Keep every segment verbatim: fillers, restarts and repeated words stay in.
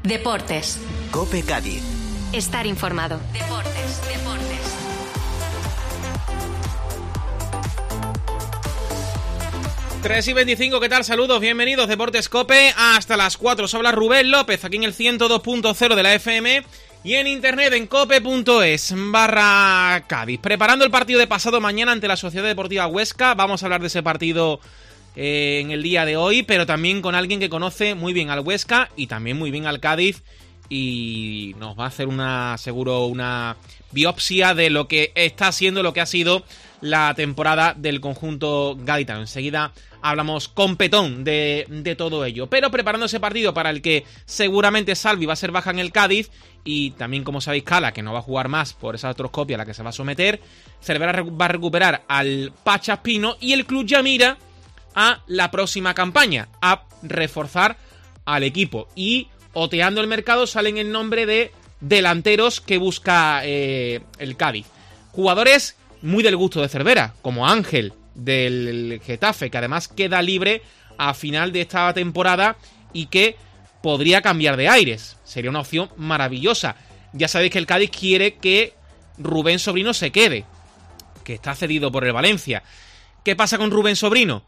Deportes. COPE Cádiz. Estar informado. Deportes, deportes. tres y veinticinco, ¿qué tal? Saludos, bienvenidos, Deportes COPE, hasta las cuatro. Os habla Rubén López, aquí en el ciento dos punto cero de la F M y en internet en cope.es barra Cádiz. Preparando el partido de pasado mañana ante la Sociedad Deportiva Huesca. Vamos a hablar de ese partido eh, en el día de hoy, pero también con alguien que conoce muy bien al Huesca y también muy bien al Cádiz, y nos va a hacer una, seguro, una biopsia de lo que está siendo, lo que ha sido la temporada del conjunto gaditano. Enseguida hablamos con Petón de, de todo ello. Pero preparando ese partido para el que seguramente Salvi va a ser baja en el Cádiz, y también, como sabéis, Cala, que no va a jugar más por esa artroscopia a la que se va a someter. Cervera va a recuperar al Pachaspino y el club ya mira a la próxima campaña, a reforzar al equipo. Y oteando el mercado salen el nombre de delanteros que busca eh, el Cádiz. Jugadores muy del gusto de Cervera, como Ángel del Getafe, que además queda libre a final de esta temporada y que podría cambiar de aires. Sería una opción maravillosa. Ya sabéis que el Cádiz quiere que Rubén Sobrino se quede, que está cedido por el Valencia. ¿Qué pasa con Rubén Sobrino?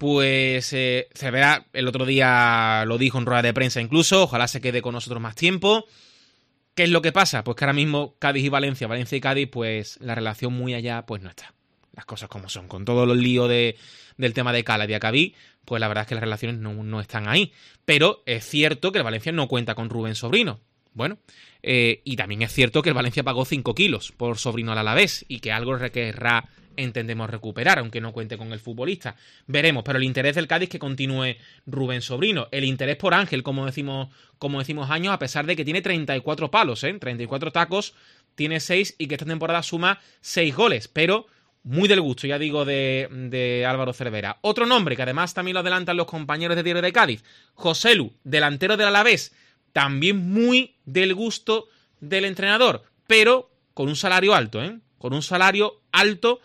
Pues eh, Cervera el otro día lo dijo en rueda de prensa incluso, ojalá se quede con nosotros más tiempo. ¿Qué es lo que pasa? Pues que ahora mismo Cádiz y Valencia, Valencia y Cádiz, pues la relación muy allá pues no está. Las cosas como son. Con todo el lío de, del tema de Cala y de Acabí, pues la verdad es que las relaciones no, no están ahí. Pero es cierto que el Valencia no cuenta con Rubén Sobrino. Bueno, eh, y también es cierto que el Valencia pagó cinco kilos por Sobrino al Alavés y que algo querrá, entendemos, recuperar, aunque no cuente con el futbolista. Veremos, pero el interés del Cádiz es que continúe Rubén Sobrino. El interés por Ángel, como decimos, como decimos años, a pesar de que tiene treinta y cuatro palos, ¿eh? treinta y cuatro tacos, tiene seis y que esta temporada suma seis goles, pero muy del gusto, ya digo, de, de Álvaro Cervera. Otro nombre que además también lo adelantan los compañeros de Diario de Cádiz, Joselu, delantero del Alavés, también muy del gusto del entrenador, pero con un salario alto, ¿eh? Con un salario alto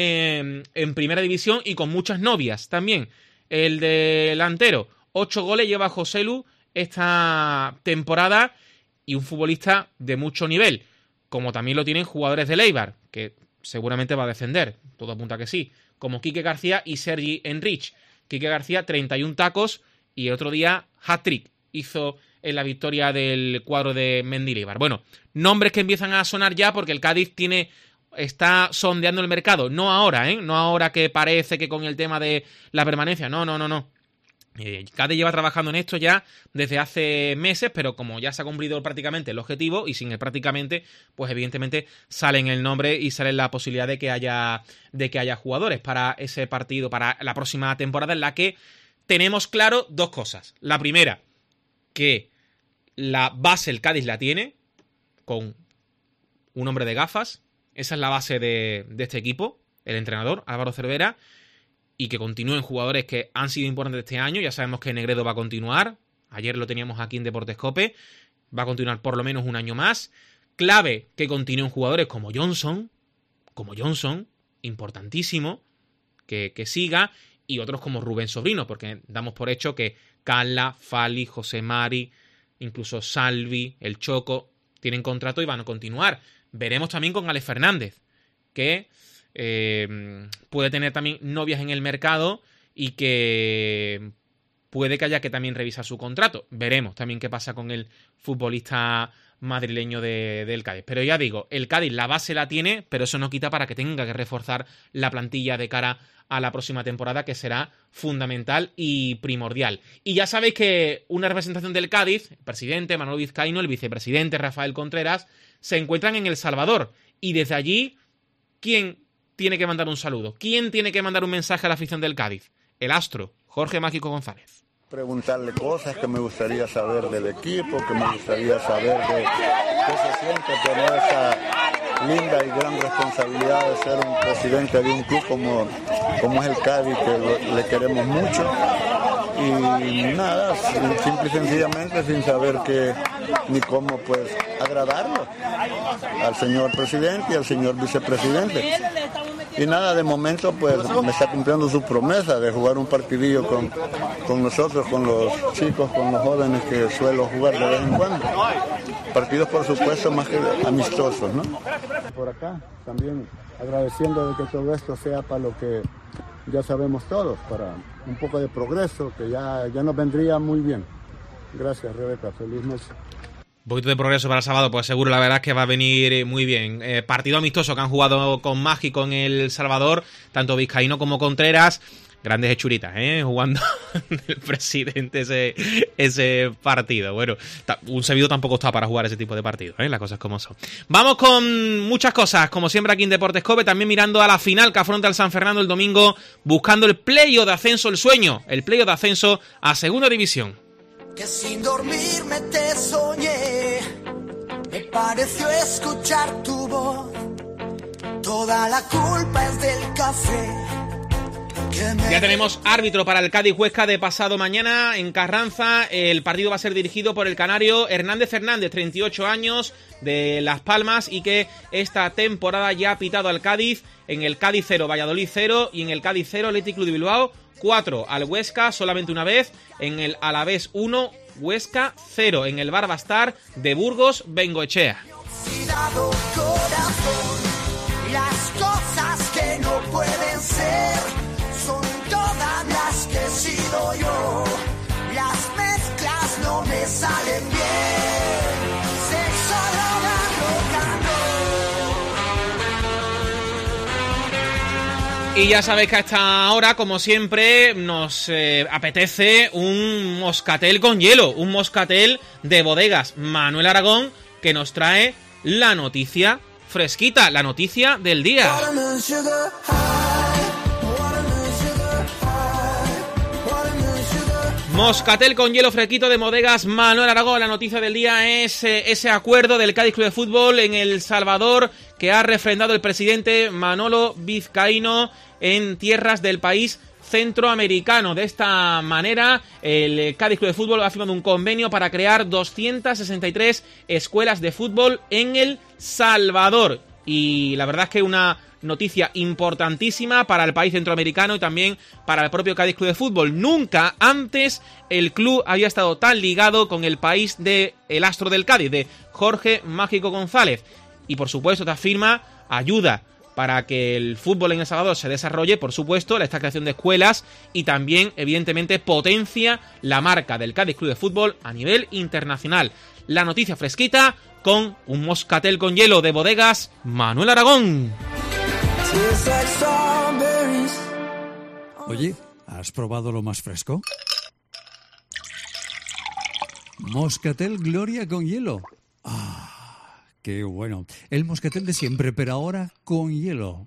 eh, en primera división y con muchas novias también. El delantero, ocho goles lleva Joselu esta temporada y un futbolista de mucho nivel, como también lo tienen jugadores del Eibar, que seguramente va a descender, todo apunta que sí, como Quique García y Sergi Enrich. Quique García, treinta y un tacos, y el otro día hat-trick hizo en la victoria del cuadro de Mendilibar. Bueno, nombres que empiezan a sonar ya porque el Cádiz tiene, está sondeando el mercado, no ahora, ¿eh? No ahora que parece que con el tema de la permanencia, no, no, no, no. Eh, Cádiz lleva trabajando en esto ya desde hace meses, pero como ya se ha cumplido prácticamente el objetivo, y sin el prácticamente, pues evidentemente sale en el nombre y sale la posibilidad de que haya, de que haya jugadores para ese partido, para la próxima temporada, en la que tenemos claro dos cosas. La primera, que la base el Cádiz la tiene, con un hombre de gafas. Esa es la base de, de este equipo, el entrenador Álvaro Cervera, y que continúen jugadores que han sido importantes este año. Ya sabemos que Negredo va a continuar, ayer lo teníamos aquí en Deportes COPE, va a continuar por lo menos un año más. Clave que continúen jugadores como Johnson, como Johnson, importantísimo, que, que siga, y otros como Rubén Sobrino, porque damos por hecho que Cala, Fali, José Mari, incluso Salvi, el Choco, tienen contrato y van a continuar. Veremos también con Alex Fernández, que eh, puede tener también novias en el mercado y que puede que haya que también revisar su contrato. Veremos también qué pasa con el futbolista madrileño de, del Cádiz. Pero ya digo, el Cádiz la base la tiene, pero eso no quita para que tenga que reforzar la plantilla de cara a la próxima temporada, que será fundamental y primordial. Y ya sabéis que una representación del Cádiz, el presidente Manuel Vizcaíno, el vicepresidente Rafael Contreras, se encuentran en El Salvador. Y desde allí, ¿quién tiene que mandar un saludo? ¿Quién tiene que mandar un mensaje a la afición del Cádiz? El astro, Jorge Mágico González. Preguntarle cosas que me gustaría saber del equipo, que me gustaría saber de qué se siente tener esa linda y gran responsabilidad de ser un presidente de un club como, como es el Cádiz, que lo, le queremos mucho. Y nada, simple y sencillamente sin saber que ni cómo pues agradarlo al señor presidente y al señor vicepresidente. y nada, de momento pues me está cumpliendo su promesa de jugar un partidillo con, con nosotros, con los chicos, con los jóvenes que suelo jugar de vez en cuando. Partidos, por supuesto, más que amistosos, ¿no? Por acá también agradeciendo de que todo esto sea para lo que ya sabemos todos, para un poco de progreso, que ya, ya nos vendría muy bien. Gracias, Rebeca. Feliz noche. Un poquito de progreso para el sábado, pues seguro, la verdad es que va a venir muy bien. Eh, partido amistoso que han jugado con Magi, con El Salvador, tanto Vizcaíno como Contreras. Grandes hechuritas, ¿eh? Jugando el presidente ese, ese partido. Bueno, un Sevilla tampoco está para jugar ese tipo de partidos, ¿eh? Las cosas como son. Vamos con muchas cosas, como siempre aquí en Deportes Cope, también mirando a la final que afronta el San Fernando el domingo, buscando el playoff de ascenso, el sueño, el playoff de ascenso a Segunda División. Que sin dormirme te soñé, me pareció escuchar tu voz, toda la culpa es del café. Ya tenemos árbitro para el Cádiz-Huesca de pasado mañana en Carranza. El partido va a ser dirigido por el canario Hernández Hernández, treinta y ocho años, de Las Palmas, y que esta temporada ya ha pitado al Cádiz en el Cádiz cero, Valladolid cero, y en el Cádiz cero, Athletic Club de Bilbao cuatro, al Huesca solamente una vez, en el Alavés uno, Huesca cero, en el Barbastar de Burgos, Bengoechea. Las cosas que no pueden ser son todas las que he sido yo. Las mezclas no me salen bien. Sexo, droga, rock and roll. Y ya sabéis que a esta hora, como siempre, nos eh, apetece un moscatel con hielo. Un moscatel de Bodegas Manuel Aragón, que nos trae la noticia fresquita, la noticia del día. Moscatel con hielo fresquito de Bodegas Manuel Aragón. La noticia del día es eh, ese acuerdo del Cádiz Club de Fútbol en El Salvador que ha refrendado el presidente Manolo Vizcaíno en tierras del país centroamericano. De esta manera, el Cádiz Club de Fútbol ha firmado un convenio para crear doscientas sesenta y tres escuelas de fútbol en El Salvador. Y la verdad es que una noticia importantísima para el país centroamericano y también para el propio Cádiz Club de Fútbol. Nunca antes el club había estado tan ligado con el país de el astro del Cádiz, de Jorge Mágico González. Y por supuesto esta firma ayuda para que el fútbol en El Salvador se desarrolle, por supuesto, la esta creación de escuelas, y también, evidentemente, potencia la marca del Cádiz Club de Fútbol a nivel internacional. La noticia fresquita con un moscatel con hielo de Bodegas Manuel Aragón. Oye, ¿has probado lo más fresco? Moscatel Gloria con hielo. Ah, qué bueno. El moscatel de siempre, pero ahora con hielo.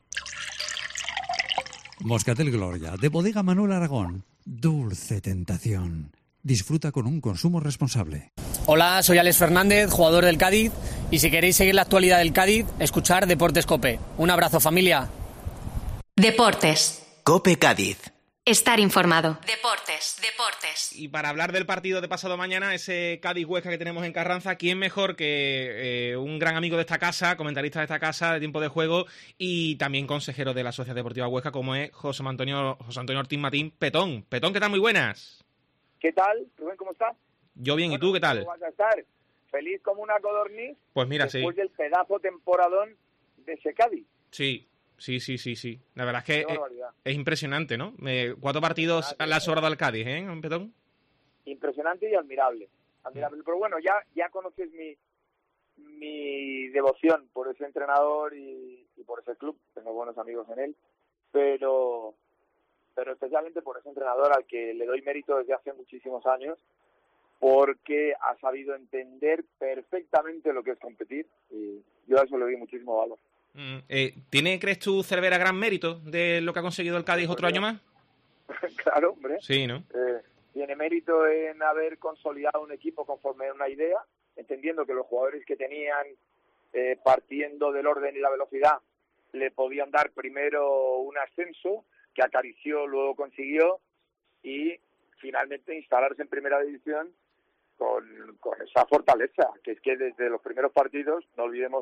Moscatel Gloria, de Bodega Manuel Aragón. Dulce tentación. Disfruta con un consumo responsable. Hola, soy Alex Fernández, jugador del Cádiz, y si queréis seguir la actualidad del Cádiz, escuchar Deportes Cope. Un abrazo, familia. Deportes. Cope Cádiz. Estar informado. Deportes, deportes. Y para hablar del partido de pasado mañana, ese Cádiz-Huesca que tenemos en Carranza, ¿quién mejor que eh, un gran amigo de esta casa, comentarista de esta casa, de Tiempo de Juego, y también consejero de la Sociedad Deportiva Huesca, como es José Antonio, José Antonio Ortiz Matín Petón? Petón, ¿qué tal? Muy buenas. ¿Qué tal, Rubén? ¿Cómo estás? Yo bien, Bueno, ¿y tú qué tal? ¿Cómo vas a estar? Feliz como una codorniz. Pues mira, después sí. del pedazo temporadón de ese Cádiz. Sí, sí, sí, sí, sí. La verdad es que Qué es, barbaridad. es impresionante, ¿no? Me, cuatro partidos Ah, le ha sobrado al Cádiz, ¿eh, Petón? Impresionante y admirable. admirable. Pero bueno, ya, ya conoces mi, mi devoción por ese entrenador y, y por ese club. Tengo buenos amigos en él. Pero, pero especialmente por ese entrenador al que le doy mérito desde hace muchísimos años, porque ha sabido entender perfectamente lo que es competir, y yo a eso le doy muchísimo valor. Mm, eh, ¿Tiene, crees tú, Cervera, gran mérito de lo que ha conseguido el Cádiz otro año más? Claro, hombre. Sí, ¿no? Eh, tiene mérito en haber consolidado un equipo conforme a una idea, entendiendo que los jugadores que tenían, eh, partiendo del orden y la velocidad, le podían dar primero un ascenso, que acarició, luego consiguió, y finalmente instalarse en primera división con, con esa fortaleza, que es que desde los primeros partidos, no olvidemos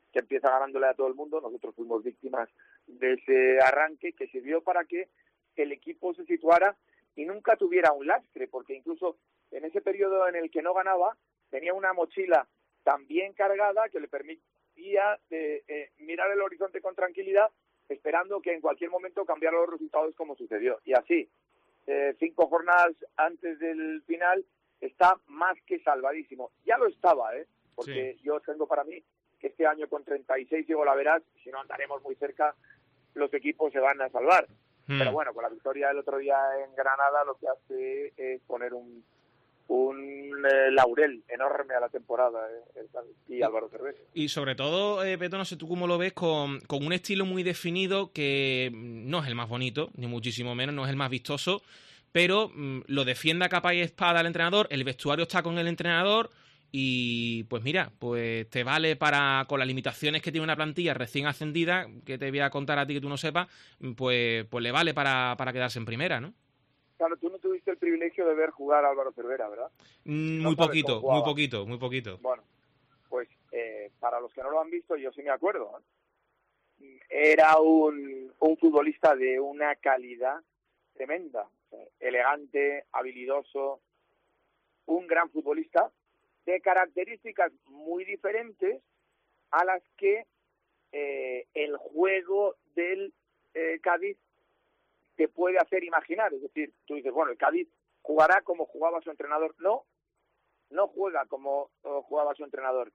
que empieza ganándole a todo el mundo. Nosotros fuimos víctimas de ese arranque que sirvió para que el equipo se situara y nunca tuviera un lastre, porque incluso en ese periodo en el que no ganaba, tenía una mochila tan bien cargada que le permitía eh, eh, mirar el horizonte con tranquilidad, esperando que en cualquier momento cambiara los resultados como sucedió. Y así, eh, cinco jornadas antes del final, está más que salvadísimo. Ya lo estaba, ¿eh? Porque sí. Yo tengo para mí que este año con treinta y seis digo la verás, si no andaremos muy cerca, los equipos se van a salvar. Hmm. Pero bueno, con la victoria del otro día en Granada lo que hace es poner un un eh, laurel enorme a la temporada eh, y Álvaro Cervera. Y sobre todo, eh, Peto, no sé tú cómo lo ves, con, con un estilo muy definido que no es el más bonito, ni muchísimo menos, no es el más vistoso, pero mm, lo defiende a capa y espada el entrenador, el vestuario está con el entrenador y pues mira, pues te vale para, con las limitaciones que tiene una plantilla recién ascendida, que te voy a contar a ti que tú no sepas, pues, pues le vale para, para quedarse en primera, ¿no? Claro, tú no tuviste el privilegio de ver jugar a Álvaro Cervera, ¿verdad? Mm, muy no poquito, muy poquito, muy poquito. Bueno, pues eh, para los que no lo han visto, yo sí me acuerdo, ¿eh? Era un, un futbolista de una calidad tremenda, ¿eh? Elegante, habilidoso, un gran futbolista de características muy diferentes a las que eh, el juego del eh, Cádiz te puede hacer imaginar. Es decir, tú dices, bueno, el Cádiz jugará como jugaba su entrenador. No, no juega como uh, jugaba su entrenador.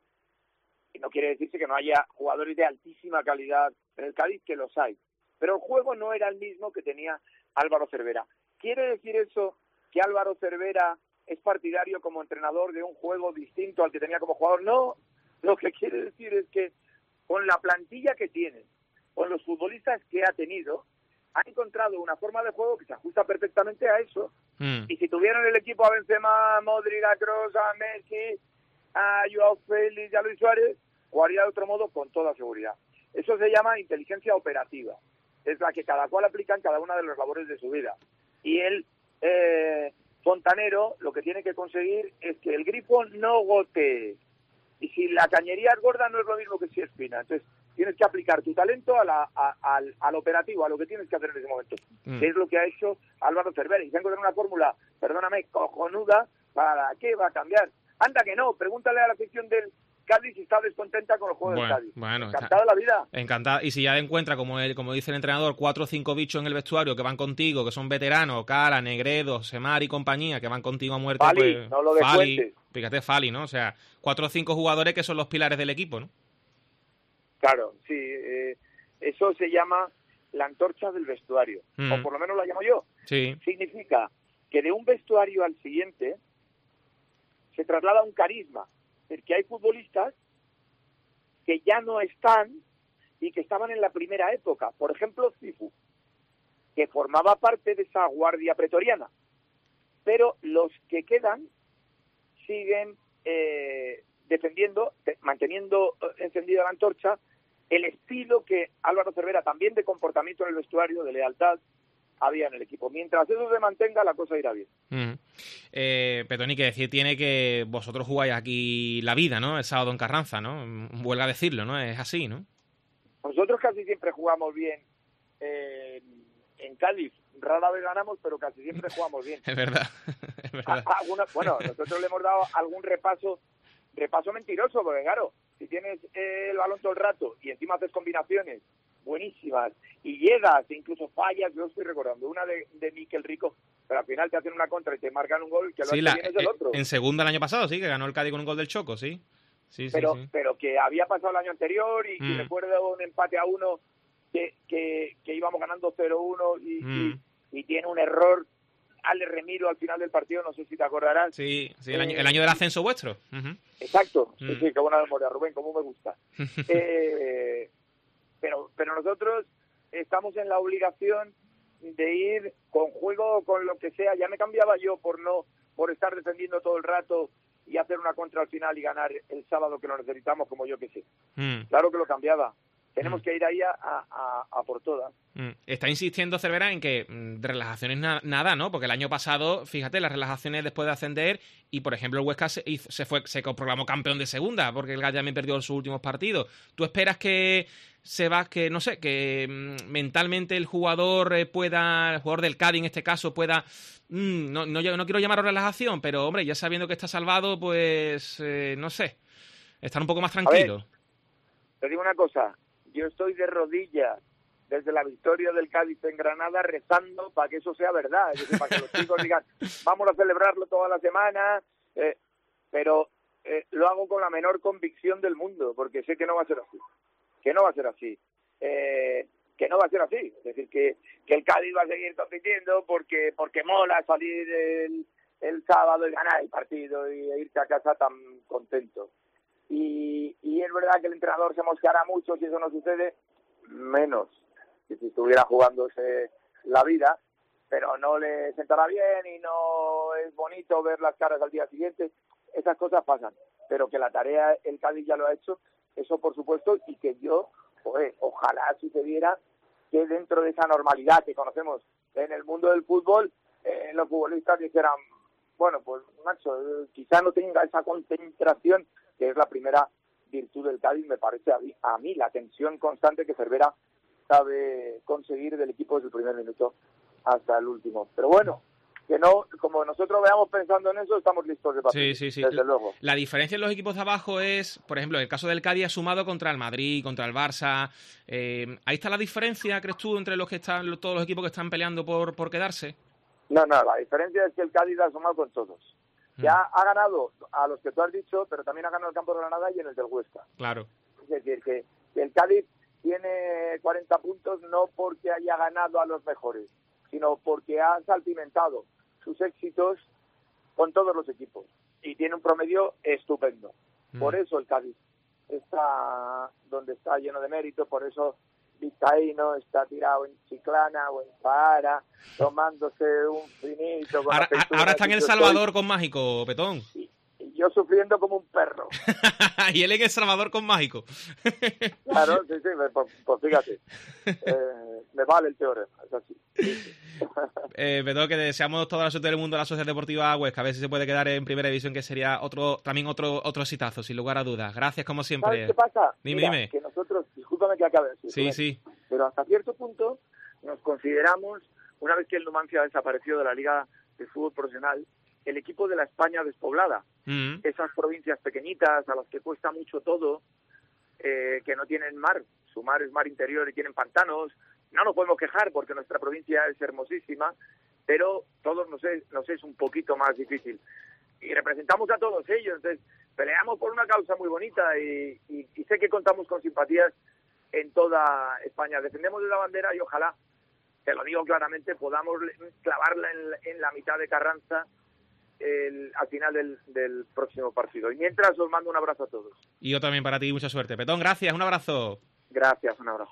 Y no quiere decirse que no haya jugadores de altísima calidad en el Cádiz, que los hay. Pero el juego no era el mismo que tenía Álvaro Cervera. ¿Quiere decir eso que Álvaro Cervera es partidario como entrenador de un juego distinto al que tenía como jugador? No, lo que quiere decir es que con la plantilla que tiene, con los futbolistas que ha tenido, ha encontrado una forma de juego que se ajusta perfectamente a eso. Mm. Y si tuvieran el equipo a Benzema, a Modric, a Kroos, a Messi, a Joao Félix y a Luis Suárez, jugaría de otro modo con toda seguridad. Eso se llama inteligencia operativa. Es la que cada cual aplica en cada una de las labores de su vida. Y el eh, fontanero lo que tiene que conseguir es que el grifo no gotee. Y si la cañería es gorda, no es lo mismo que si es fina. Entonces, tienes que aplicar tu talento a la, a, al, al operativo, a lo que tienes que hacer en ese momento. Mm. Que es lo que ha hecho Álvaro Cervera. Y se ha encontrado una fórmula, perdóname, cojonuda, ¿para qué va a cambiar? Anda que no, pregúntale a la afición del Cádiz si está descontenta con los juegos bueno, del Cádiz. Bueno, encantada está, la vida. Encantada. Y si ya encuentra, como el, como dice el entrenador, cuatro o cinco bichos en el vestuario que van contigo, que son veteranos, Cala, Negredo, Semar y compañía, que van contigo a muerte. Fali, pues, no lo descuentes. Fíjate, Fali, ¿no? O sea, cuatro o cinco jugadores que son los pilares del equipo, ¿no? Claro, sí. Eh, eso se llama la antorcha del vestuario, mm. o por lo menos la llamo yo. Sí. Significa que de un vestuario al siguiente se traslada un carisma. Es decir, que hay futbolistas que ya no están y que estaban en la primera época. Por ejemplo, Cifu, que formaba parte de esa guardia pretoriana. Pero los que quedan siguen eh, defendiendo, manteniendo encendida la antorcha, el estilo que Álvaro Cervera, también de comportamiento en el vestuario, de lealtad, había en el equipo. Mientras eso se mantenga, la cosa irá bien. Mm. Eh, Petoni, que decir tiene que vosotros jugáis aquí la vida, ¿no? El sábado en Carranza, ¿no? Huelga decirlo, ¿no? Es así, ¿no? Nosotros casi siempre jugamos bien eh, en Cádiz. Rara vez ganamos, pero casi siempre jugamos bien. Es verdad. Es verdad. A, alguna, bueno, nosotros le hemos dado algún repaso, repaso mentiroso, porque claro, si tienes eh, el balón todo el rato y encima haces combinaciones buenísimas y llegas e incluso fallas, yo estoy recordando una de, de Miquel Rico, pero al final te hacen una contra y te marcan un gol que lo sí, hace la, bien es el otro. En segunda el año pasado, sí, que ganó el Cádiz con un gol del Choco, sí. Sí, pero, sí, sí. pero que había pasado el año anterior y, mm. y recuerdo un empate a uno que, que, que íbamos ganando cero uno y, mm. y, y tiene un error Ale Remiro al final del partido, no sé si te acordarás. Sí, sí el, eh, año, el año del ascenso vuestro. Uh-huh. Exacto, mm. sí, sí, qué buena memoria, Rubén, cómo me gusta. eh, pero, pero nosotros estamos en la obligación de ir con juego, con lo que sea. Ya me cambiaba yo por no por estar defendiendo todo el rato y hacer una contra al final y ganar el sábado que lo necesitamos, como yo que sé. Mm. Claro que lo cambiaba. Tenemos mm. que ir ahí a, a, a por todas. Mm. Está insistiendo Cervera en que de relajaciones na- nada, ¿no? Porque el año pasado, fíjate, las relajaciones después de ascender y, por ejemplo, el Huesca se, hizo, se fue se proclamó campeón de segunda porque el Gallarme perdió sus últimos partidos. ¿Tú esperas que se va, que no sé, que mm, mentalmente el jugador eh, pueda, el jugador del Cádiz en este caso pueda, mm, no, no, no quiero llamarlo relajación, pero hombre, ya sabiendo que está salvado, pues eh, no sé, estar un poco más tranquilo? A ver, te digo una cosa, yo estoy de rodillas desde la victoria del Cádiz en Granada rezando para que eso sea verdad, es decir, para que los chicos digan, vamos a celebrarlo toda la semana, eh, pero eh, lo hago con la menor convicción del mundo, porque sé que no va a ser así, que no va a ser así, eh, que no va a ser así, es decir, que, que el Cádiz va a seguir compitiendo porque porque mola salir el, el sábado y ganar el partido y irse a casa tan contento. Y, y es verdad que el entrenador se mosqueará mucho si eso no sucede, menos que si estuviera jugándose la vida, pero no le sentará bien y no es bonito ver las caras al día siguiente. Esas cosas pasan, pero que la tarea el Cádiz ya lo ha hecho, eso por supuesto, y que yo, joder, ojalá sucediera que dentro de esa normalidad que conocemos en el mundo del fútbol, eh, los futbolistas dijeran, bueno, pues macho, eh, quizá no tenga esa concentración, que es la primera virtud del Cádiz, me parece a mí, a mí la tensión constante que Cervera sabe conseguir del equipo desde el primer minuto hasta el último. Pero bueno, que no, como nosotros veamos pensando en eso, estamos listos de partido, sí, sí, sí. desde luego. La diferencia en los equipos de abajo es, por ejemplo, el caso del Cádiz ha sumado contra el Madrid, contra el Barça. Eh, ¿Ahí está la diferencia, crees tú, entre los que están todos los equipos que están peleando por, por quedarse? No, no, la diferencia es que el Cádiz ha sumado con todos. Ya ha ganado a los que tú has dicho, pero también ha ganado el campo de Granada y en el del Huesca. Claro. Es decir, que, que el Cádiz tiene cuarenta puntos no porque haya ganado a los mejores, sino porque ha salpimentado sus éxitos con todos los equipos. Y tiene un promedio estupendo. Mm. Por eso el Cádiz está donde está, lleno de mérito, por eso Vizcaíno está tirado en Chiclana o en Zahara, tomándose un finito. Con ahora, ahora está en El Salvador con Mágico, Petón. Y, y yo sufriendo como un perro. Y él en El Salvador con Mágico. Claro, sí, sí, pues, pues fíjate. Eh, me vale el teorema, es así. Sí, sí. eh, Petón, que deseamos toda la suerte del mundo a la Sociedad Deportiva Huesca, a ver si se puede quedar en primera división, que sería otro también otro otro exitazo, sin lugar a dudas. Gracias, como siempre. ¿Sabes qué pasa? Dime, Mira, dime. Que nosotros, discúlpame que acabe así. Sí, sí. Pero hasta cierto punto nos consideramos, una vez que el Numancia ha desaparecido de la Liga de Fútbol Profesional, el equipo de la España despoblada. Mm. Esas provincias pequeñitas a las que cuesta mucho todo, eh, que no tienen mar, su mar es mar interior y tienen pantanos. No nos podemos quejar porque nuestra provincia es hermosísima, pero todos nos es, nos es un poquito más difícil. Y representamos a todos ellos, entonces peleamos por una causa muy bonita y, y, y sé que contamos con simpatías en toda España. Defendemos la bandera y ojalá, te lo digo claramente, podamos clavarla en, en la mitad de Carranza el, al final del, del próximo partido. Y mientras os mando un abrazo a todos. Y yo también para ti, mucha suerte. Petón, gracias, un abrazo. Gracias, un abrazo.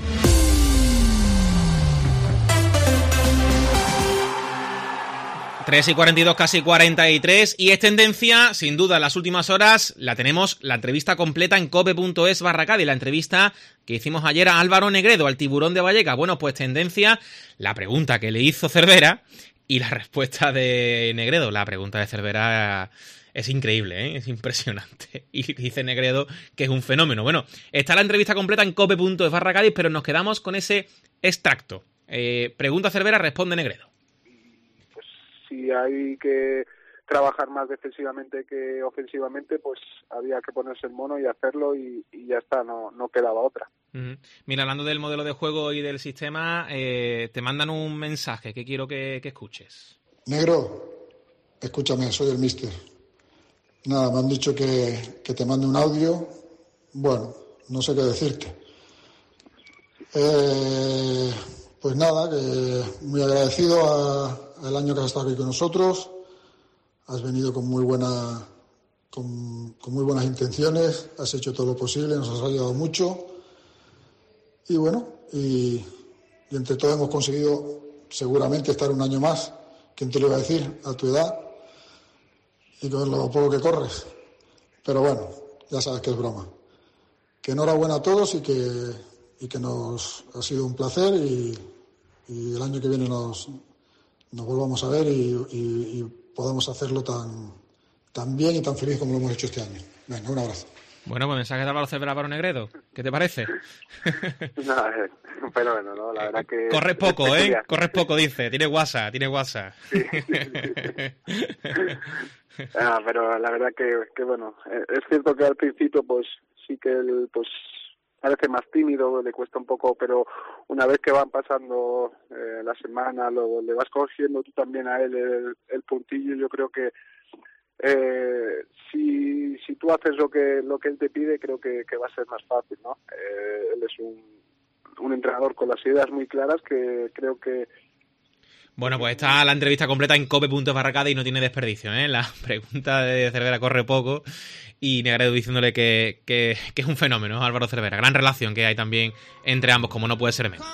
tres y cuarenta y dos, casi cuarenta y tres, y es tendencia, sin duda, en las últimas horas, la tenemos, la entrevista completa en cope.es barra Cádiz, la entrevista que hicimos ayer a Álvaro Negredo, al Tiburón de Vallecas. Bueno, pues tendencia, la pregunta que le hizo Cervera y la respuesta de Negredo. La pregunta de Cervera es increíble, ¿eh? Es impresionante. Y dice Negredo que es un fenómeno. Bueno, está la entrevista completa en cope.es barra Cádiz, pero nos quedamos con ese extracto. Eh, pregunta Cervera, responde Negredo. Si hay que trabajar más defensivamente que ofensivamente, pues había que ponerse el mono y hacerlo y, y ya está, no, no quedaba otra. Uh-huh. Mira, hablando del modelo de juego y del sistema, eh, te mandan un mensaje que quiero que, que escuches. Negro, escúchame, soy el míster. Nada, me han dicho que, que te mande un audio. Bueno, no sé qué decirte. Eh, pues nada, que muy agradecido a el año que has estado aquí con nosotros, has venido con muy buena, con, con muy buenas intenciones, has hecho todo lo posible, nos has ayudado mucho y bueno, y, y entre todos hemos conseguido seguramente estar un año más, ¿quién te lo iba a decir? A tu edad y con lo poco que corres, pero bueno, ya sabes que es broma. Que enhorabuena a todos y que y que nos ha sido un placer y, y el año que viene nos, nos volvamos a ver y, y, y podamos hacerlo tan, tan bien y tan feliz como lo hemos hecho este año. Venga, un abrazo. Bueno, pues mensaje de Álvaro Cervera para Negredo. ¿Qué te parece? No, es un fenómeno, ¿no? La verdad que... Corres poco, ¿eh? Corres poco, dice. Tiene WhatsApp, tiene WhatsApp. Sí, sí, sí. Ah, pero la verdad que, que, bueno, es cierto que al principio, pues, sí que él, pues, parece más tímido, le cuesta un poco, pero una vez que van pasando eh, la semana, luego le vas cogiendo tú también a él el, el puntillo, yo creo que Eh, si si tú haces lo que lo que él te pide, creo que, que va a ser más fácil, ¿no? Eh, él es un, un entrenador con las ideas muy claras que creo que... Bueno, pues está la entrevista completa en cope punto es barra Cádiz y no tiene desperdicio, ¿eh? La pregunta de Cervera corre poco y Negredo diciéndole que, que, que es un fenómeno, Álvaro Cervera. Gran relación que hay también entre ambos, como no puede ser menos.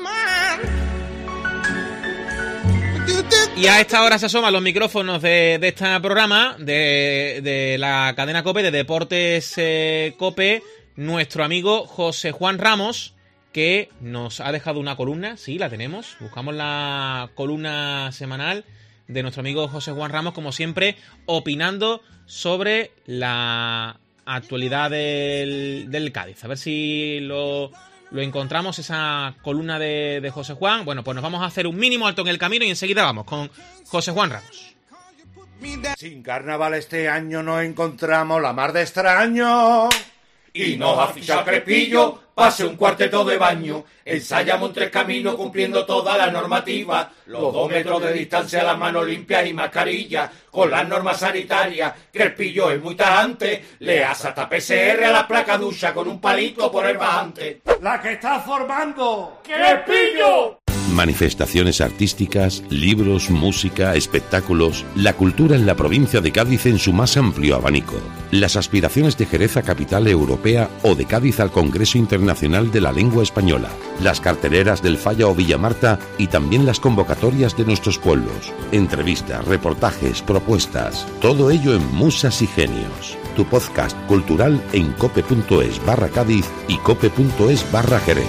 Y a esta hora se asoman los micrófonos de, de este programa, de, de la cadena COPE, de Deportes eh, COPE, nuestro amigo José Juan Ramos, que nos ha dejado una columna, sí, la tenemos, buscamos la columna semanal de nuestro amigo José Juan Ramos, como siempre, opinando sobre la actualidad del, del Cádiz. A ver si lo... Lo encontramos, esa columna de, de José Juan. Bueno, pues nos vamos a hacer un mínimo alto en el camino y enseguida vamos con José Juan Ramos. Sin carnaval este año nos encontramos la mar de extraño. Y nos ha fichado Crespillo, pase un cuarteto de baño. Ensayamos tres caminos cumpliendo toda la normativa. Los dos metros de distancia, las manos limpias y mascarilla. Con las normas sanitarias, Crespillo es muy tajante. Le hace hasta P C R a la placa ducha con un palito por el bajante. ¡La que está formando! ¡Crespillo! Manifestaciones artísticas, libros, música, espectáculos, la cultura en la provincia de Cádiz en su más amplio abanico. Las aspiraciones de Jerez a capital europea o de Cádiz al Congreso Internacional de la Lengua Española. Las carteleras del Falla o Villamarta y también las convocatorias de nuestros pueblos. Entrevistas, reportajes, propuestas. Todo ello en Musas y Genios. Tu podcast cultural en cope punto es barra Cádiz y cope punto es barra Jerez.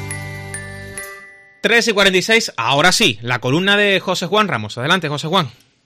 tres y cuarenta y seis, ahora sí, la columna de José Juan Ramos. Adelante, José Juan.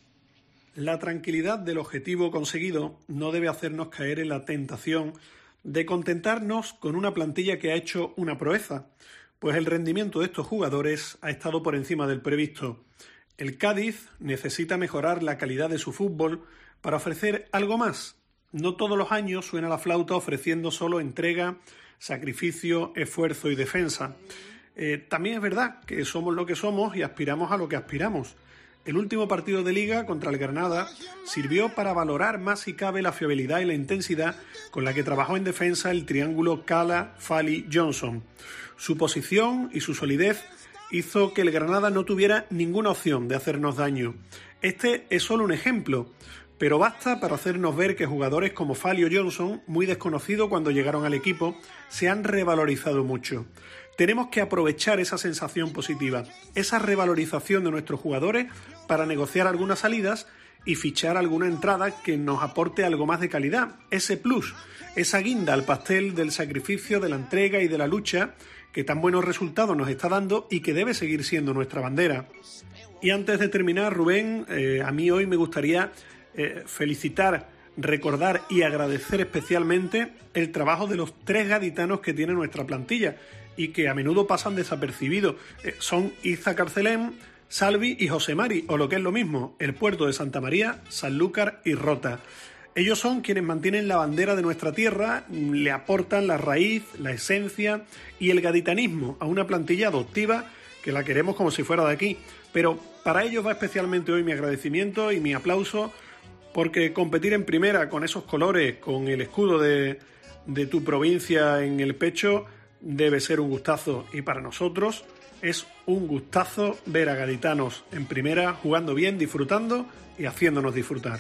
La tranquilidad del objetivo conseguido no debe hacernos caer en la tentación de contentarnos con una plantilla que ha hecho una proeza, pues el rendimiento de estos jugadores ha estado por encima del previsto. El Cádiz necesita mejorar la calidad de su fútbol para ofrecer algo más. No todos los años suena la flauta ofreciendo solo entrega, sacrificio, esfuerzo y defensa. Eh, también es verdad que somos lo que somos y aspiramos a lo que aspiramos. El último partido de Liga contra el Granada sirvió para valorar más si cabe la fiabilidad y la intensidad con la que trabajó en defensa el triángulo Cala, Fali, Johnson. Su posición y su solidez hizo que el Granada no tuviera ninguna opción de hacernos daño. Este es solo un ejemplo, pero basta para hacernos ver que jugadores como Fali o Johnson, muy desconocidos cuando llegaron al equipo, se han revalorizado mucho. Tenemos que aprovechar esa sensación positiva, esa revalorización de nuestros jugadores para negociar algunas salidas y fichar alguna entrada que nos aporte algo más de calidad, ese plus, esa guinda al pastel del sacrificio, de la entrega y de la lucha que tan buenos resultados nos está dando y que debe seguir siendo nuestra bandera. Y antes de terminar, Rubén, eh, a mí hoy me gustaría eh, felicitar, recordar y agradecer especialmente el trabajo de los tres gaditanos que tiene nuestra plantilla y que a menudo pasan desapercibidos. Eh, son Iza Carcelén, Salvi y José Mari, o lo que es lo mismo, el puerto de Santa María, Sanlúcar y Rota. Ellos son quienes mantienen la bandera de nuestra tierra, le aportan la raíz, la esencia y el gaditanismo a una plantilla adoptiva que la queremos como si fuera de aquí. Pero para ellos va especialmente hoy mi agradecimiento y mi aplauso, porque competir en primera con esos colores, con el escudo de, de tu provincia en el pecho, debe ser un gustazo, y para nosotros es un gustazo ver a gaditanos en primera jugando bien, disfrutando y haciéndonos disfrutar.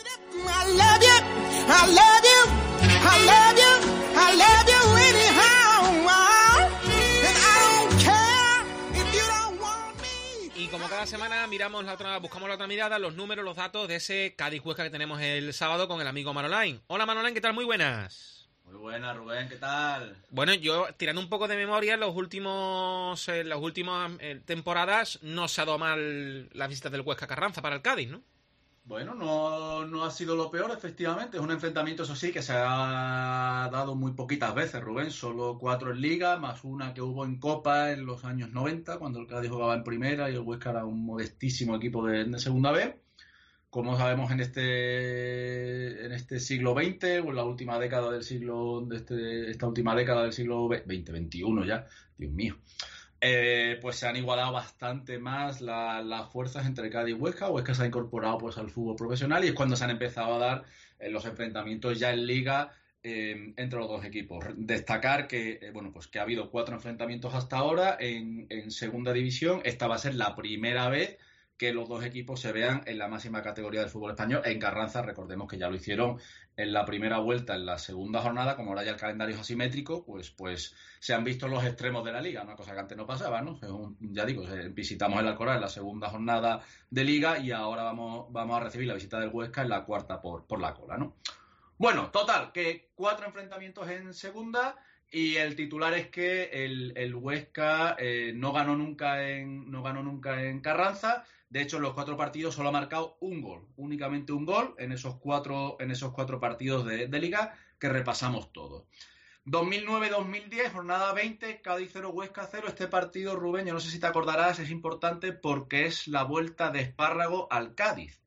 Y como cada semana miramos la otra, buscamos la otra mirada, los números, los datos de ese Cádiz Huesca que tenemos el sábado con el amigo Manolain. Hola Manolain, ¿qué tal? Muy buenas. Muy buenas, Rubén, ¿qué tal? Bueno, yo tirando un poco de memoria, en los últimos, en las últimas eh, temporadas no se ha dado mal las visitas del Huesca Carranza para el Cádiz, ¿no? Bueno, no, no ha sido lo peor, efectivamente. Es un enfrentamiento, eso sí, que se ha dado muy poquitas veces, Rubén. Solo cuatro en Liga, más una que hubo en Copa en los años noventa, cuando el Cádiz jugaba en Primera y el Huesca era un modestísimo equipo de, de Segunda B. Como sabemos, en este en este siglo veinte, o en la última década del siglo, de este, esta última década del siglo veinte, veintiuno ya, Dios mío, eh, pues se han igualado bastante más la, las fuerzas entre Cádiz y Huesca. Huesca se ha incorporado pues al fútbol profesional y es cuando se han empezado a dar eh, los enfrentamientos ya en Liga eh, entre los dos equipos. Destacar que eh, bueno pues que ha habido cuatro enfrentamientos hasta ahora en, en Segunda División. Esta va a ser la primera vez que los dos equipos se vean en la máxima categoría del fútbol español. En Carranza, recordemos que ya lo hicieron en la primera vuelta, en la segunda jornada, como ahora ya el calendario es asimétrico, pues, pues se han visto los extremos de la Liga, una cosa que antes no pasaba, ¿no? Un, ya digo, visitamos el Alcoraz en la segunda jornada de Liga y ahora vamos, vamos a recibir la visita del Huesca en la cuarta por, por la cola, ¿no? Bueno, total, que cuatro enfrentamientos en segunda. Y el titular es que el, el Huesca eh, no ganó nunca en no ganó nunca en Carranza. De hecho, en los cuatro partidos solo ha marcado un gol, únicamente un gol en esos cuatro en esos cuatro partidos de, de Liga que repasamos todos. dos mil nueve dos mil diez, jornada veinte, Cádiz cero, Huesca cero. Este partido, Rubén, yo no sé si te acordarás, es importante porque es la vuelta de Espárrago al Cádiz.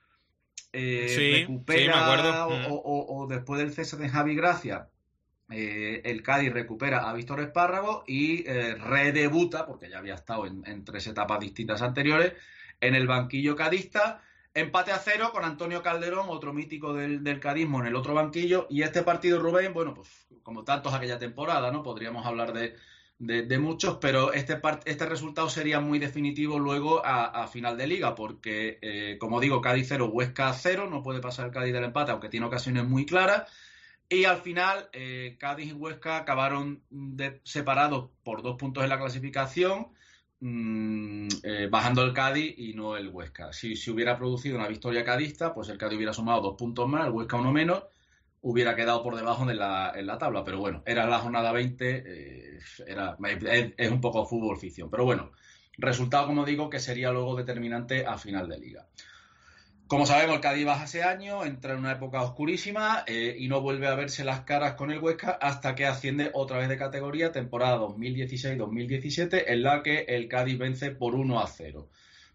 Eh, sí, recupera, sí, me acuerdo. O, o, o después del cese de Javi Gracia, Eh, el Cádiz recupera a Víctor Espárrago y eh, redebuta, porque ya había estado en, en tres etapas distintas anteriores, en el banquillo cadista. Empate a cero con Antonio Calderón, otro mítico del, del cadismo, en el otro banquillo. Y este partido, Rubén, bueno, pues como tantos aquella temporada, ¿no? Podríamos hablar de, de, de muchos, pero este, part, este resultado sería muy definitivo luego a, a final de Liga, porque, eh, como digo, Cádiz cero, Huesca cero, no puede pasar el Cádiz del empate, aunque tiene ocasiones muy claras. Y al final, eh, Cádiz y Huesca acabaron de, separados por dos puntos en la clasificación, mmm, eh, bajando el Cádiz y no el Huesca. Si se si hubiera producido una victoria cadista, pues el Cádiz hubiera sumado dos puntos más, el Huesca uno menos, hubiera quedado por debajo de la, en la tabla. Pero bueno, era la jornada veinte, eh, era, es, es un poco fútbol ficción. Pero bueno, resultado, como digo, que sería luego determinante a final de Liga. Como sabemos, el Cádiz baja ese año, entra en una época oscurísima eh, y no vuelve a verse las caras con el Huesca hasta que asciende otra vez de categoría, temporada dos mil dieciséis dos mil diecisiete, en la que el Cádiz vence por uno a cero.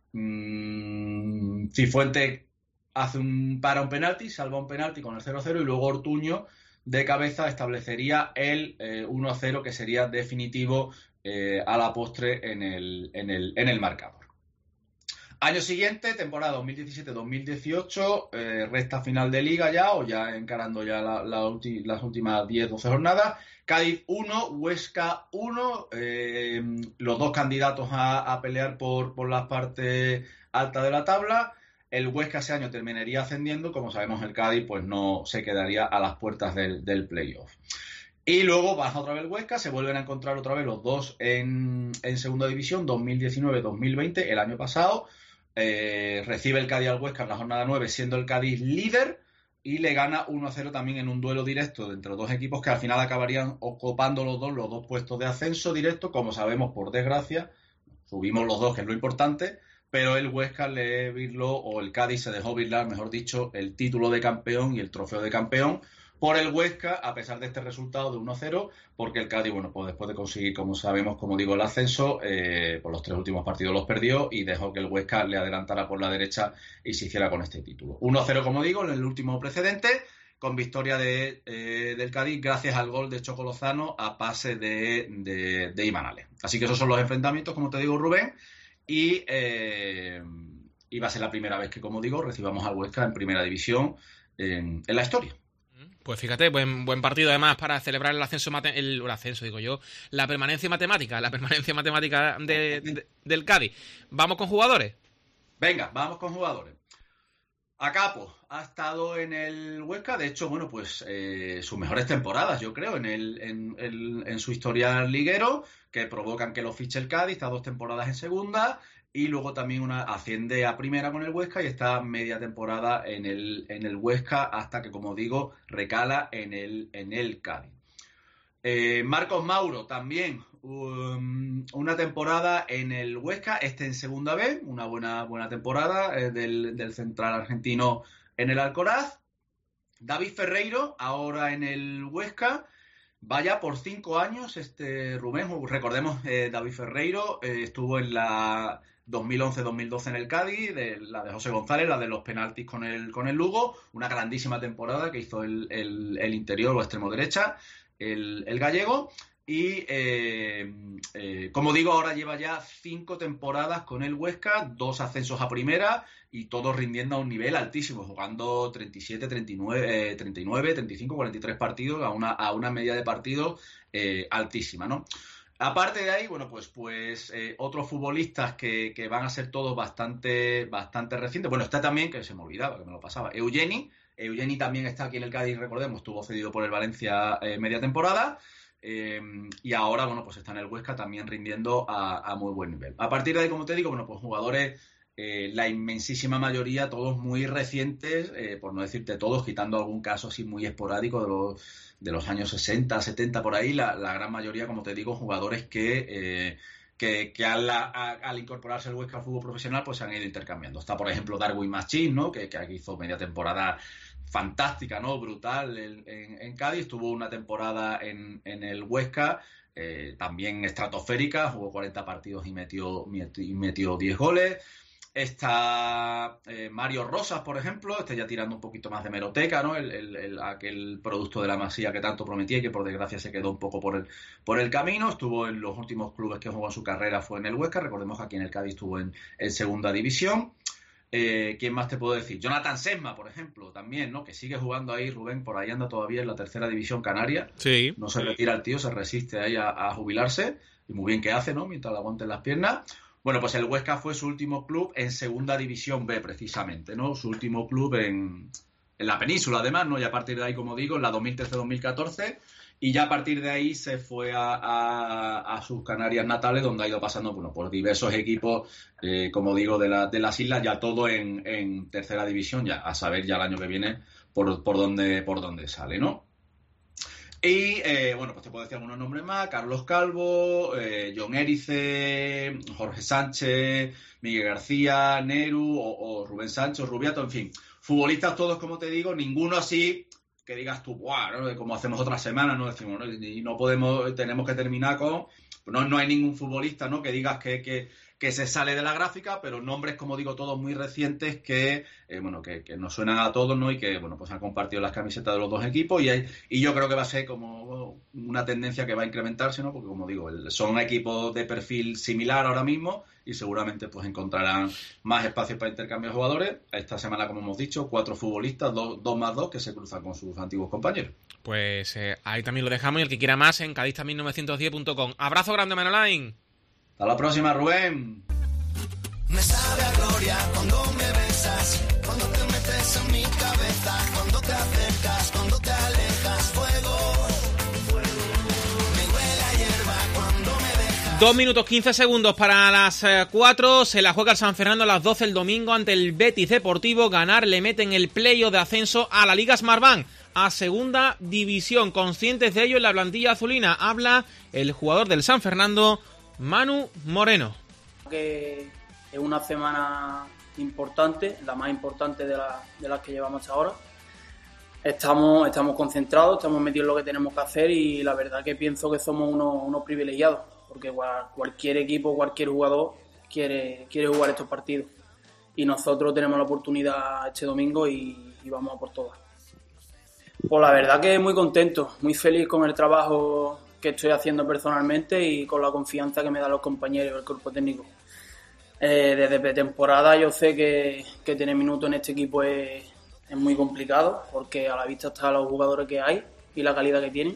Mm, Cifuentes hace un, para un penalti, salva un penalti con el cero a cero y luego Ortuño de cabeza establecería el eh, uno a cero, que sería definitivo eh, a la postre en el, en el, en el marcador. Año siguiente, temporada dos mil diecisiete dos mil dieciocho, eh, recta final de Liga ya, o ya encarando ya la, la ulti, las últimas diez doce jornadas. Cádiz uno, Huesca uno, eh, los dos candidatos a, a pelear por, por las partes altas de la tabla. El Huesca ese año terminaría ascendiendo, como sabemos el Cádiz pues no se quedaría a las puertas del, del playoff. Y luego baja otra vez el Huesca, se vuelven a encontrar otra vez los dos en, en Segunda División, dos mil diecinueve dos mil veinte, el año pasado. Eh, recibe el Cádiz al Huesca en la jornada nueve, siendo el Cádiz líder, y le gana uno a cero también en un duelo directo entre los dos equipos que al final acabarían ocupando los dos los dos puestos de ascenso directo. Como sabemos, por desgracia, subimos los dos, que es lo importante, pero el Huesca le virló, o el Cádiz se dejó virlar, mejor dicho, el título de campeón y el trofeo de campeón por el Huesca, a pesar de este resultado de uno a cero, porque el Cádiz, bueno, pues después de conseguir, como sabemos, como digo, el ascenso, eh, por los tres últimos partidos los perdió y dejó que el Huesca le adelantara por la derecha y se hiciera con este título. uno a cero, como digo, en el último precedente, con victoria de, eh, del Cádiz gracias al gol de Choco Lozano a pase de, de, de Imanales. Así que esos son los enfrentamientos, como te digo, Rubén, y, eh, y va a ser la primera vez que, como digo, recibamos al Huesca en primera división en, en la historia. Pues fíjate, buen, buen partido además para celebrar el ascenso, mate- el, el ascenso, digo yo, la permanencia matemática, la permanencia matemática de, de, del Cádiz. ¿Vamos con jugadores? Venga, vamos con jugadores. Acapo ha estado en el Huesca, de hecho, bueno, pues eh, sus mejores temporadas, yo creo, en, el, en, el, en su historial liguero, que provocan que lo fiche el Cádiz, está dos temporadas en segunda. y luego también una asciende a primera con el Huesca y está media temporada en el, en el Huesca hasta que, como digo, recala en el, en el Cádiz. Eh, Marcos Mauro también um, una temporada en el Huesca, este en segunda B, una buena, buena temporada eh, del, del central argentino en el Alcoraz. David Ferreiro, ahora en el Huesca, vaya por cinco años, este Rubén, recordemos, eh, David Ferreiro eh, estuvo en la dos mil once dos mil doce en el Cádiz, de, la de José González, la de los penaltis con el, con el Lugo, una grandísima temporada que hizo el, el, el interior o extremo derecha, el, el gallego, y eh, eh, como digo, ahora lleva ya cinco temporadas con el Huesca, dos ascensos a primera y todos rindiendo a un nivel altísimo, jugando treinta y siete, treinta y nueve, eh, treinta y nueve, treinta y cinco, cuarenta y tres partidos a una, a una media de partidos eh, altísima, ¿no? Aparte de ahí, bueno, pues, pues eh, otros futbolistas que, que van a ser todos bastante, bastante recientes. Bueno, está también, que se me olvidaba, que me lo pasaba, Eugeni. Eugeni también está aquí en el Cádiz, recordemos, estuvo cedido por el Valencia eh, media temporada. Eh, y ahora, bueno, pues está en el Huesca también rindiendo a, a muy buen nivel. A partir de ahí, como te digo, bueno, pues jugadores, eh, la inmensísima mayoría, todos muy recientes, eh, por no decirte todos, quitando algún caso así muy esporádico de los, de los años sesenta, setenta por ahí, la, la gran mayoría, como te digo, jugadores que, eh, que, que al, a, al incorporarse el Huesca al fútbol profesional, pues se han ido intercambiando. Está, por ejemplo, Darwin Machín, ¿no? Que, que aquí hizo media temporada fantástica, ¿no? Brutal en, en, en Cádiz, tuvo una temporada en, en el Huesca, eh, también estratosférica, jugó cuarenta partidos y metió, y metió diez goles. Está eh, Mario Rosas, por ejemplo, este ya tirando un poquito más de hemeroteca, ¿no? El, el, el, aquel producto de la Masía que tanto prometía y que por desgracia se quedó un poco por el, por el camino. Estuvo en los últimos clubes que jugó en su carrera, fue en el Huesca, recordemos que aquí en el Cádiz estuvo en, en segunda división. Eh, ¿Quién más te puedo decir? Jonathan Sesma, por ejemplo, también, ¿no? Que sigue jugando ahí, Rubén, por ahí anda todavía en la tercera división canaria. Sí. No se retira el tío, se resiste ahí a, a jubilarse. Y muy bien que hace, ¿no? Mientras le aguanten las piernas. Bueno, pues el Huesca fue su último club en segunda división B, precisamente, ¿no? Su último club en, en la península, además, ¿no? Y a partir de ahí, como digo, en la dos mil trece dos mil catorce. Y ya a partir de ahí se fue a, a, a sus Canarias natales, donde ha ido pasando, bueno, por diversos equipos, eh, como digo, de, la, de las islas, ya todo en, en tercera división, ya a saber ya el año que viene por, por, dónde, por dónde sale, ¿no? Y, eh, bueno, pues te puedo decir algunos nombres más: Carlos Calvo, eh, John Erice, Jorge Sánchez, Miguel García, Neru o, o Rubén Sánchez, Rubiato, en fin, futbolistas todos, como te digo, ninguno así que digas tú, ¡buah!, ¿no? Como hacemos otras semanas, ¿no? Decimos, ¿no? Y no podemos, tenemos que terminar con... No, no hay ningún futbolista, ¿no?, que digas que, que, que se sale de la gráfica, pero nombres, como digo, todos muy recientes que, eh, bueno, que, que nos suenan a todos, ¿no? Y que, bueno, pues han compartido las camisetas de los dos equipos y, hay, y yo creo que va a ser como una tendencia que va a incrementarse, ¿no? Porque, como digo, el, son equipos de perfil similar ahora mismo y seguramente pues encontrarán más espacios para intercambio de jugadores. Esta semana, como hemos dicho, cuatro futbolistas, dos, dos más dos, que se cruzan con sus antiguos compañeros. Pues eh, ahí también lo dejamos, y el que quiera más en cadista mil novecientos diez punto com. Abrazo grande, Manolain. Hasta la próxima, Rubén. Me sabe a gloria cuando me besas, cuando te metes en mi cabeza, cuando te acercas, cuando te alejas, fuego, fuego. Me huele a hierba cuando me dejas. Dos minutos quince segundos para las cuatro. Se la juega el San Fernando a las doce el domingo ante el Betis Deportivo. Ganar le mete en el playoff de ascenso a la Liga Smartbank, a segunda división. Conscientes de ello en la plantilla azulina. Habla el jugador del San Fernando, Manu Moreno. Que es una semana importante, la más importante de, la, de las que llevamos hasta ahora. Estamos, estamos concentrados, estamos metidos en lo que tenemos que hacer, y la verdad que pienso que somos unos, unos privilegiados, porque cualquier equipo, cualquier jugador quiere, quiere jugar estos partidos, y nosotros tenemos la oportunidad este domingo y, y vamos a por todas. Pues la verdad que muy contento, muy feliz con el trabajo que estoy haciendo personalmente y con la confianza que me dan los compañeros y el cuerpo técnico. Eh, desde pretemporada yo sé que, que tener minutos en este equipo es, es muy complicado, porque a la vista están los jugadores que hay y la calidad que tienen,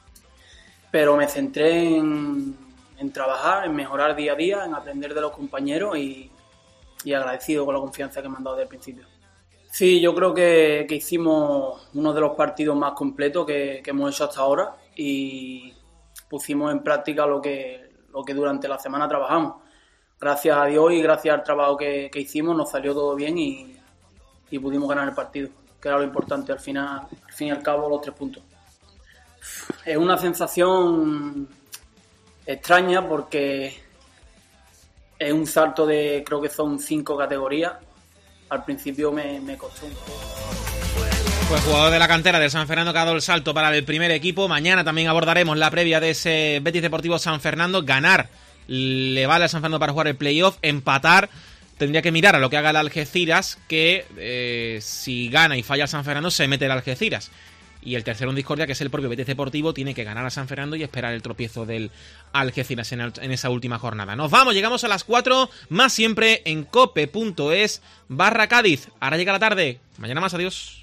pero me centré en, en trabajar, en mejorar día a día, en aprender de los compañeros y, y agradecido con la confianza que me han dado desde el principio. Sí, yo creo que, que hicimos uno de los partidos más completos que, que hemos hecho hasta ahora, y pusimos en práctica lo que, lo que durante la semana trabajamos. gracias a Dios y gracias al trabajo que, que hicimos nos salió todo bien y, y pudimos ganar el partido, que era lo importante al final, al fin y al cabo los tres puntos. Es una sensación extraña porque es un salto de, creo que son cinco categorías. Al principio me, me costó un poco. Pues jugador de la cantera del San Fernando que ha dado el salto para el primer equipo. Mañana también abordaremos la previa de ese Betis Deportivo San Fernando. Ganar le vale a San Fernando para jugar el playoff. Empatar tendría que mirar a lo que haga el Algeciras, que eh, si gana y falla el San Fernando se mete el Algeciras. Y el tercero en discordia, que es el propio Betis Deportivo, tiene que ganar a San Fernando y esperar el tropiezo del Algeciras en, el, en esa última jornada. Nos vamos, llegamos a las cuatro, más siempre en cope punto es barra Cádiz. Ahora llega la tarde. Mañana más, adiós.